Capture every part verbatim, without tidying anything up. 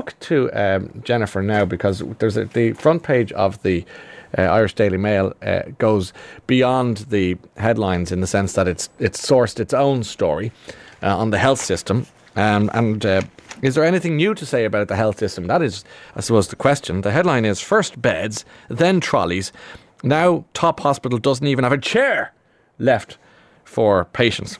look to um, Jennifer now, because there's a, the front page of the uh, Irish Daily Mail uh, goes beyond the headlines in the sense that it's it's sourced its own story uh, on the health system. Um, and uh, is there anything new to say about the health system? That is, I suppose, the question. The headline is first beds, then trolleys. Now top hospital doesn't even have a chair left for patients.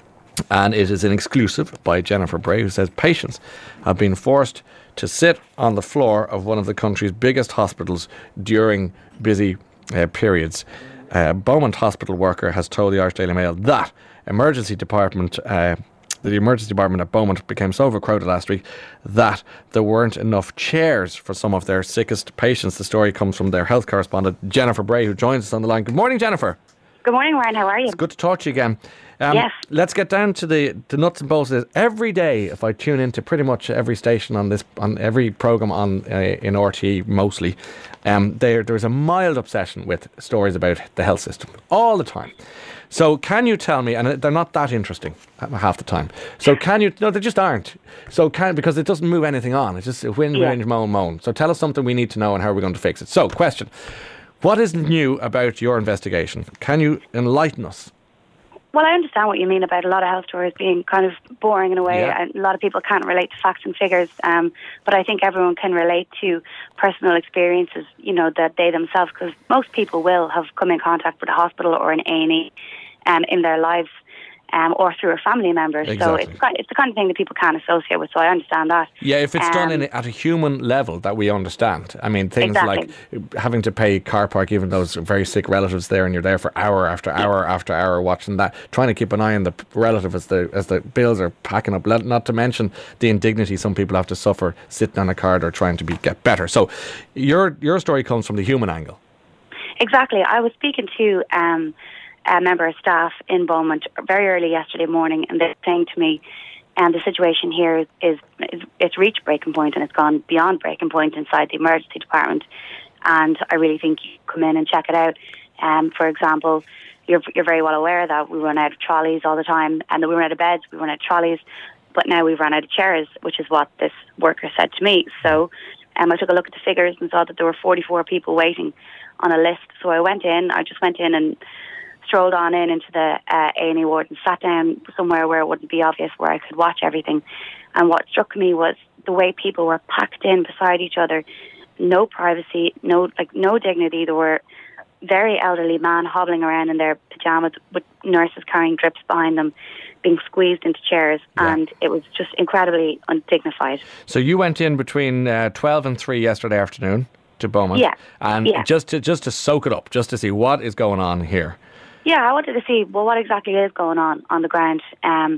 And it is an exclusive by Jennifer Bray, who says patients have been forced to sit on the floor of one of the country's biggest hospitals during busy uh, periods. A Beaumont hospital worker has told the Irish Daily Mail that emergency department... Uh, The emergency department at Beaumont became so overcrowded last week that there weren't enough chairs for some of their sickest patients. The story comes from their health correspondent, Jennifer Bray, who joins us on the line. Good morning, Jennifer. Good morning, Ryan. How are you? It's good to talk to you again. Um, yes. Let's get down to the, the nuts and bolts of this. Every day, if I tune into pretty much every station on this, on every programme on uh, in R T E mostly, um, there there's a mild obsession with stories about the health system all the time. So can you tell me, and they're not that interesting half the time, so can you, no, they just aren't. So can, because it doesn't move anything on, it's just whin, yeah. whin, moan, moan. So tell us something we need to know and how are we going to fix it. So question, what is new about your investigation? Can you enlighten us? Well, I understand what you mean about a lot of health stories being kind of boring in a way, Yeah. and a lot of people can't relate to facts and figures, um, but I think everyone can relate to personal experiences, you know, that they themselves, because most people will have come in contact with a hospital or an A and E um, in their lives, um, or through a family member. Exactly. So it's, it's the kind of thing that people can't associate with, so I understand that. Yeah, if it's um, done in, at a human level that we understand. I mean, things Exactly. like having to pay car park, even those very sick relatives there, and you're there for hour after hour after hour watching that, trying to keep an eye on the relative as the as the bills are packing up, not to mention the indignity some people have to suffer sitting on a card or trying to be get better. So your your story comes from the human angle. Exactly. I was speaking to... Um, a member of staff in Beaumont very early yesterday morning, and they're saying to me, and the situation here is, is, is it's reached breaking point, and it's gone beyond breaking point inside the emergency department, and I really think you come in and check it out. Um, for example, you're, you're very well aware that we run out of trolleys all the time, and that we run out of beds, we run out of trolleys, but now we've run out of chairs, which is what this worker said to me. So um, I took a look at the figures and saw that there were forty-four people waiting on a list. So I went in, I just went in and strolled on in into the uh, A and E ward and sat down somewhere where it wouldn't be obvious, where I could watch everything. And what struck me was the way people were packed in beside each other, no privacy, no like no dignity. There were very elderly men hobbling around in their pyjamas with nurses carrying drips behind them, being squeezed into chairs, yeah. And it was just incredibly undignified. So you went in between uh, twelve and three yesterday afternoon to Beaumont, yeah. and yeah. just to just to soak it up, just to see what is going on here. Yeah, I wanted to see, well, what exactly is going on on the ground. Um,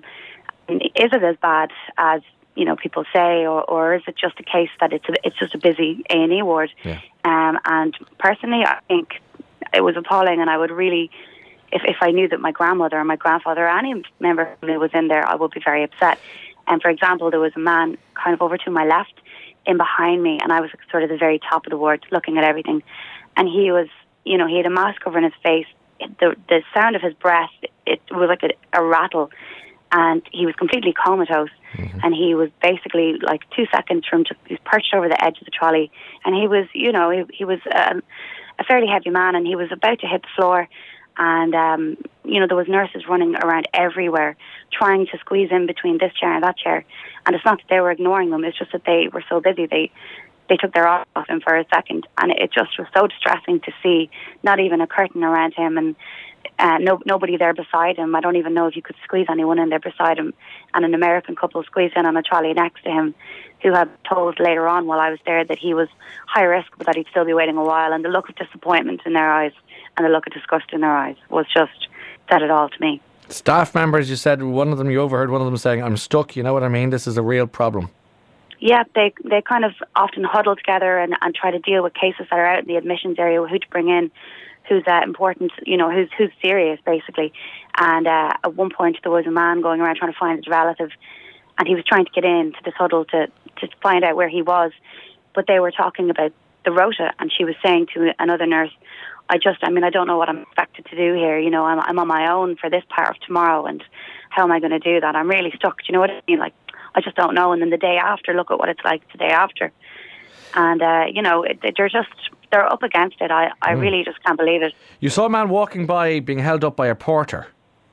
is it as bad as, you know, people say, or, or is it just a case that it's a, it's just a busy A and E ward? Yeah. Um, and personally, I think it was appalling, and I would really, if, if I knew that my grandmother or my grandfather or any member of family was in there, I would be very upset. And for example, there was a man kind of over to my left, in behind me, and I was sort of the very top of the ward looking at everything. And he was, you know, he had a mask covering his face. The the sound of his breath, it, it was like a, a rattle, and he was completely comatose. Mm-hmm. And he was basically like two seconds from just, he was perched over the edge of the trolley, and he was, you know, he, he was um, a fairly heavy man, and he was about to hit the floor. And um, you know, there was nurses running around everywhere, trying to squeeze in between this chair and that chair. And it's not that they were ignoring them; it's just that they were so busy they. They took their eyes off him for a second, and it just was so distressing to see not even a curtain around him, and uh, no nobody there beside him. I don't even know if you could squeeze anyone in there beside him. And an American couple squeezed in on a trolley next to him, who had told later on while I was there that he was high risk, but that he'd still be waiting a while. And the look of disappointment in their eyes and the look of disgust in their eyes was just said it all to me. Staff members, you said one of them, you overheard one of them saying, "I'm stuck, you know what I mean? This is a real problem." Yeah, they they kind of often huddle together and, and try to deal with cases that are out in the admissions area, who to bring in, who's uh, important, you know, who's who's serious, basically. And uh, at one point, there was a man going around trying to find his relative, and he was trying to get into this huddle to, to find out where he was. But they were talking about the rota, and she was saying to another nurse, I just, I mean, I don't know what I'm expected to do here. You know, I'm, I'm on my own for this part of tomorrow, and how am I going to do that? I'm really stuck. Do you know what I mean? Like, I just don't know. And then the day after, look at what it's like the day after. And, uh, you know, it, they're just, they're up against it. I, I mm. really just can't believe it. You saw a man walking by being held up by a porter.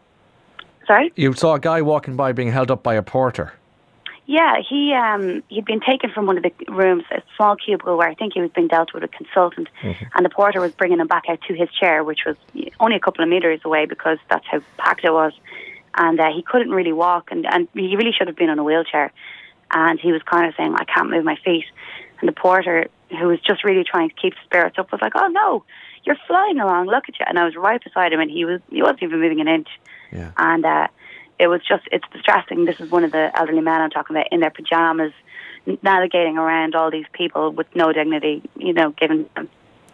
Sorry? You saw a guy walking by being held up by a porter. Yeah, he, um, he'd been taken from one of the rooms, a small cubicle where I think he was being dealt with a consultant, mm-hmm. and the porter was bringing him back out to his chair, which was only a couple of metres away because that's how packed it was. And uh, he couldn't really walk, and, and he really should have been on a wheelchair. And he was kind of saying, I can't move my feet. And the porter, who was just really trying to keep spirits up, was like, oh no, you're flying along, look at you. And I was right beside him, and he was he wasn't even moving an inch. Yeah. And uh, it was just, it's distressing. This is one of the elderly men I'm talking about in their pajamas, navigating around all these people with no dignity, you know, given them.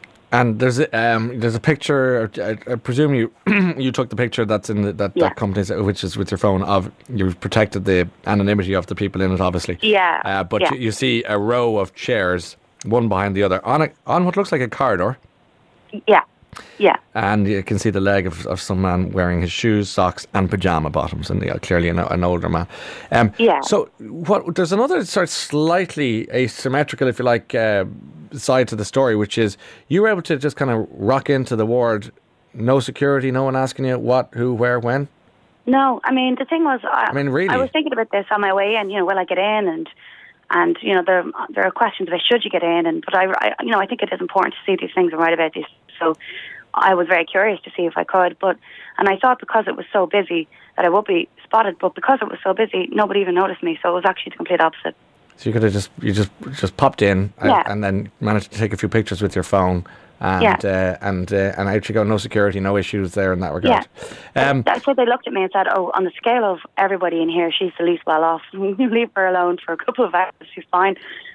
And there's a, um, there's a picture. I, I presume you you took the picture that's in the, that yeah. that company's, which is with your phone. Of you've protected the anonymity of the people in it, obviously. Yeah. Uh, but yeah. You, you see a row of chairs, one behind the other, on a, on what looks like a corridor. Yeah. Yeah. And you can see the leg of, of some man wearing his shoes, socks, and pajama bottoms, and yeah, clearly an, an older man. Um, yeah. So what? There's another sort of slightly asymmetrical, if you like, uh, side to the story, which is you were able to just kind of rock into the ward, no security, no one asking you what, who, where, when. No, I mean the thing was, I, I mean, really, I was thinking about this on my way in. You know, will I get in? And and you know, there there are questions about should you get in, and but I, I you know I think it is important to see these things and write about these. So I was very curious to see if I could, but and I thought because it was so busy that I would be spotted, but because it was so busy, nobody even noticed me. So it was actually the complete opposite. So you could have just you just just popped in yeah. and, and then managed to take a few pictures with your phone, and yeah. uh, and uh, and out you go, no security, no issues there in that regard. Yeah. Um, That's what they looked at me and said, "Oh, on the scale of everybody in here, she's the least well off. Leave her alone for a couple of hours. She's fine."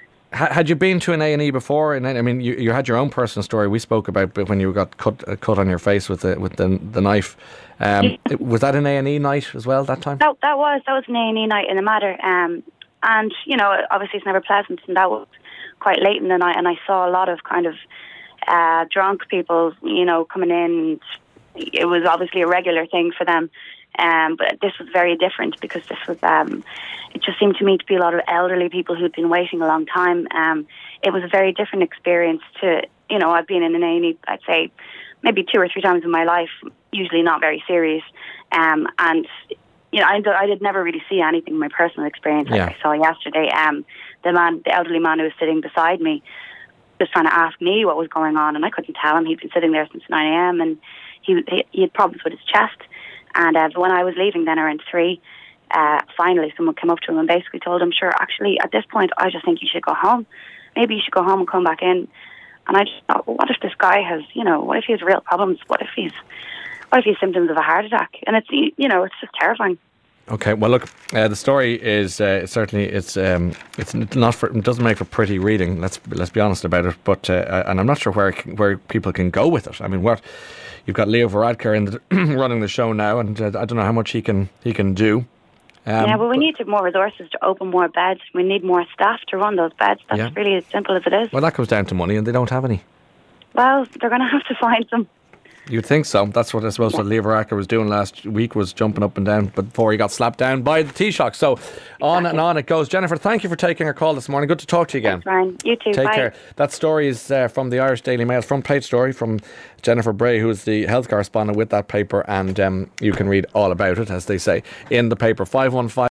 Had you been to an A and E before? And I mean, you, you had your own personal story. We spoke about when you got cut uh, cut on your face with the with the the knife. Um, yeah. Was that an A and E night as well that time? That that was that was an A and E night in the Mater. Um, and you know, obviously it's never pleasant, and that was quite late in the night. And I saw a lot of kind of uh, drunk people, you know, coming in. It was obviously a regular thing for them. Um, but this was very different because this was, um, it just seemed to me to be a lot of elderly people who'd been waiting a long time. Um, it was a very different experience to, you know, I've been in an A and E, I'd say, maybe two or three times in my life, usually not very serious. Um, and, you know, I, I did never really see anything in my personal experience like yeah. I saw yesterday. Um, the man, the elderly man who was sitting beside me was trying to ask me what was going on, and I couldn't tell him. He'd been sitting there since nine a.m. and he, he, he had problems with his chest. And uh, when I was leaving then around three, uh, finally someone came up to him and basically told him, sure, actually, at this point, I just think you should go home. Maybe you should go home and come back in. And I just thought, well, what if this guy has, you know, what if he has real problems? What if he's, what if he has symptoms of a heart attack? And it's, you know, it's just terrifying. Okay, well, look, uh, the story is uh, certainly it's um, it's not for, it doesn't make for pretty reading. Let's let's be honest about it. But uh, and I'm not sure where where people can go with it. I mean, what you've got Leo Varadkar in the, running the show now, and uh, I don't know how much he can he can do. Um, yeah, well, we need more resources to open more beds. We need more staff to run those beds. That's yeah. really as simple as it is. Well, that comes down to money, and they don't have any. Well, they're going to have to find some. You'd think so. That's what I suppose yeah. what Leo Varadkar was doing last week, was jumping up and down before he got slapped down by the Taoiseach. So exactly. on and on it goes. Jennifer, thank you for taking our call this morning. Good to talk to you again. Thanks, Ryan. You too. Take Bye. care. That story is uh, from the Irish Daily Mail, front page story from Jennifer Bray, who is the health correspondent with that paper, and um, you can read all about it, as they say, in the paper. five one five